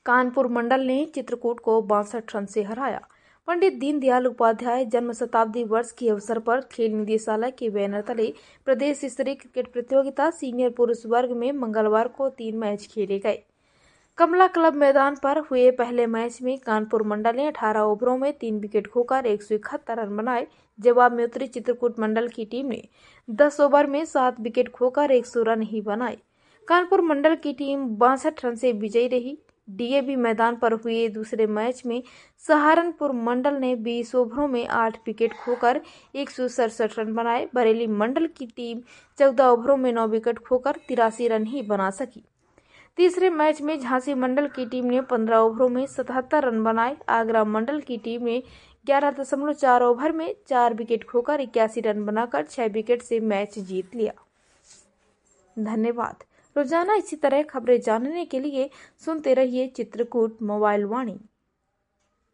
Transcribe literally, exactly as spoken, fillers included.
कानपुर मंडल ने चित्रकूट को बासठ रन से हराया। पंडित दीनदयाल उपाध्याय जन्म शताब्दी वर्ष के अवसर पर खेल निदेशालय के बैनर तले प्रदेश स्तरीय क्रिकेट प्रतियोगिता सीनियर पुरुष वर्ग में मंगलवार को तीन मैच खेले गए। कमला क्लब मैदान पर हुए पहले मैच में कानपुर मंडल ने अठारह ओवरों में तीन विकेट खोकर एक सौ इकहत्तर रन बनाए। जवाब में उतरी चित्रकूट मंडल की टीम ने दस ओवर में सात विकेट खोकर एक सौ रन ही बनाए। कानपुर मंडल की टीम बासठ रन से विजयी रही। डीएवी मैदान पर हुए दूसरे मैच में सहारनपुर मंडल ने बीस ओवरों में आठ विकेट खोकर एक सौ सड़सठ रन बनाए। बरेली मंडल की टीम चौदह ओवरों में नौ विकेट खोकर तिरासी रन ही बना सकी। तीसरे मैच में झांसी मंडल की टीम ने पंद्रह ओवरों में सतहत्तर रन बनाए। आगरा मंडल की टीम ने ग्यारह दशमलव चार ओवर में चार विकेट खोकर इक्यासी रन बनाकर छह विकेट से मैच जीत लिया। धन्यवाद। रोजाना इसी तरह खबरें जानने के लिए सुनते रहिए चित्रकूट मोबाइल वाणी।